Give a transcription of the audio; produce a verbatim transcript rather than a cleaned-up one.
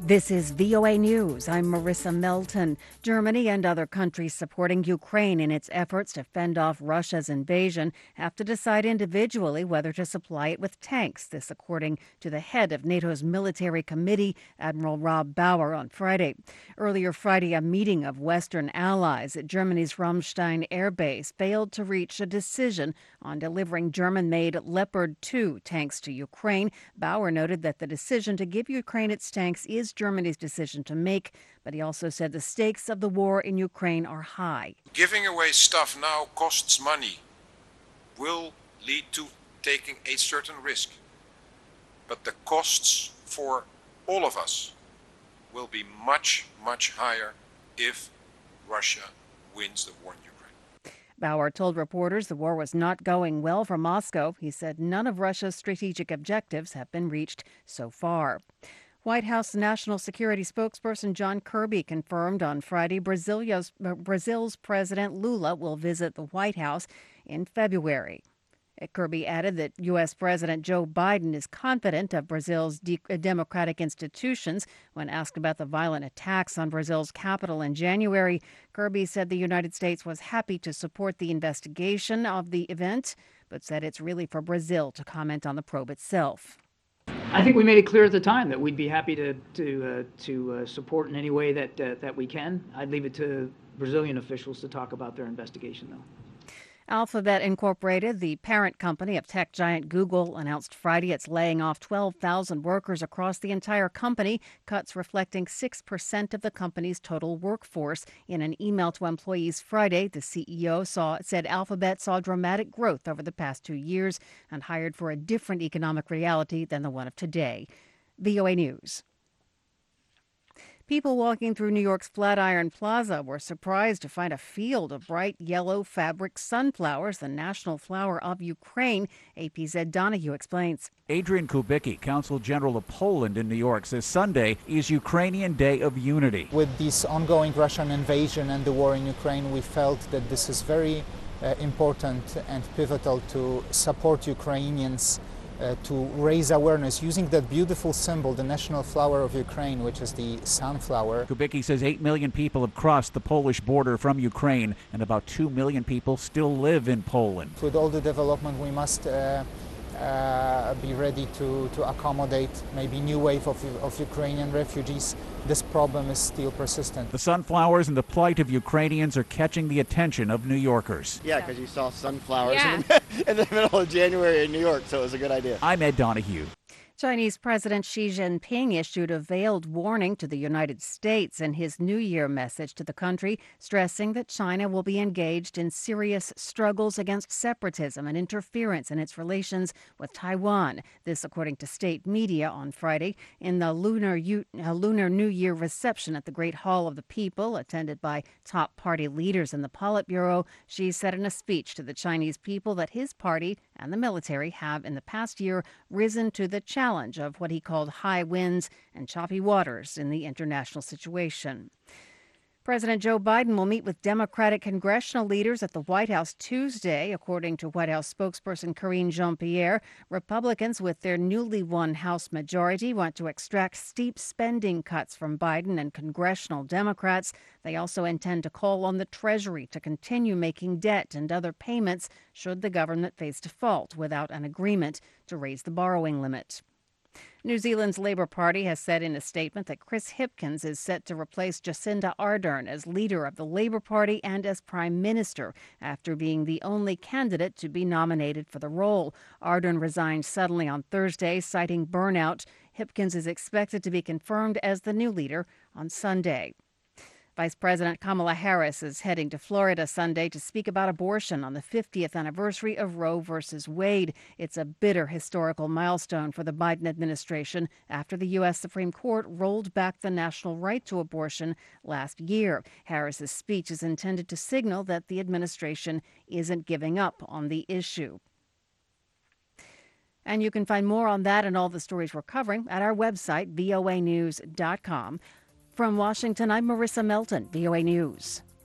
This is V O A News. I'm Marissa Melton. Germany and other countries supporting Ukraine in its efforts to fend off Russia's invasion have to decide individually whether to supply it with tanks. This according to the head of NATO's military committee, Admiral Rob Bauer, on Friday. Earlier Friday, a meeting of Western allies at Germany's Ramstein air base failed to reach a decision on delivering German-made Leopard two tanks to Ukraine. Bauer noted that the decision to give Ukraine its tanks is Germany's decision to make, but he also said the stakes of the war in Ukraine are high. Giving away stuff now costs money, will lead to taking a certain risk, but the costs for all of us will be much, much higher if Russia wins the war in Ukraine. Bauer told reporters the war was not going well for Moscow. He said none of Russia's strategic objectives have been reached so far. White House National Security spokesperson John Kirby confirmed on Friday Brazil's, Brazil's President Lula will visit the White House in February. Kirby added that U S. President Joe Biden is confident of Brazil's de- democratic institutions. When asked about the violent attacks on Brazil's capital in January, Kirby said the United States was happy to support the investigation of the event, but said it's really for Brazil to comment on the probe itself. I think we made it clear at the time that we'd be happy to to uh, to uh, support in any way that uh, that we can. I'd leave it to Brazilian officials to talk about their investigation, though. Alphabet Incorporated, the parent company of tech giant Google, announced Friday it's laying off twelve thousand workers across the entire company, cuts reflecting six percent of the company's total workforce. In an email to employees Friday, the C E O saw, said Alphabet saw dramatic growth over the past two years and hired for a different economic reality than the one of today. V O A News. People walking through New York's Flatiron Plaza were surprised to find a field of bright yellow fabric sunflowers, the national flower of Ukraine. A P Z Donahue explains. Adrian Kubicki, Consul General of Poland in New York, says Sunday is Ukrainian Day of Unity. With this ongoing Russian invasion and the war in Ukraine, we felt that this is very uh, important and pivotal to support Ukrainians, Uh, to raise awareness using that beautiful symbol, the national flower of Ukraine, which is the sunflower. Kubicki says eight million people have crossed the Polish border from Ukraine, and about two million people still live in Poland. With all the development, we must uh, uh, be ready to, to accommodate maybe new wave of, of Ukrainian refugees. This problem is still persistent. The sunflowers and the plight of Ukrainians are catching the attention of New Yorkers. Yeah, because you saw sunflowers Yeah. in, the, in the middle of January in New York, so it was a good idea. I'm Ed Donahue. Chinese President Xi Jinping issued a veiled warning to the United States in his New Year message to the country, stressing that China will be engaged in serious struggles against separatism and interference in its relations with Taiwan. This, according to state media on Friday, in the Lunar, U- uh, Lunar New Year reception at the Great Hall of the People, attended by top party leaders in the Politburo. Xi said in a speech to the Chinese people that his party and the military have in the past year risen to the challenge challenge of what he called high winds and choppy waters in the international situation. President Joe Biden will meet with Democratic congressional leaders at the White House Tuesday, according to White House spokesperson Karine Jean-Pierre. Republicans, with their newly won House majority, want to extract steep spending cuts from Biden and congressional Democrats. They also intend to call on the Treasury to continue making debt and other payments should the government face default without an agreement to raise the borrowing limit. New Zealand's Labour Party has said in a statement that Chris Hipkins is set to replace Jacinda Ardern as leader of the Labour Party and as Prime Minister after being the only candidate to be nominated for the role. Ardern resigned suddenly on Thursday, citing burnout. Hipkins is expected to be confirmed as the new leader on Sunday. Vice President Kamala Harris is heading to Florida Sunday to speak about abortion on the fiftieth anniversary of Roe versus Wade. It's a bitter historical milestone for the Biden administration after the U S. Supreme Court rolled back the national right to abortion last year. Harris's speech is intended to signal that the administration isn't giving up on the issue. And you can find more on that and all the stories we're covering at our website, V O A news dot com. From Washington, I'm Marissa Melton, V O A News.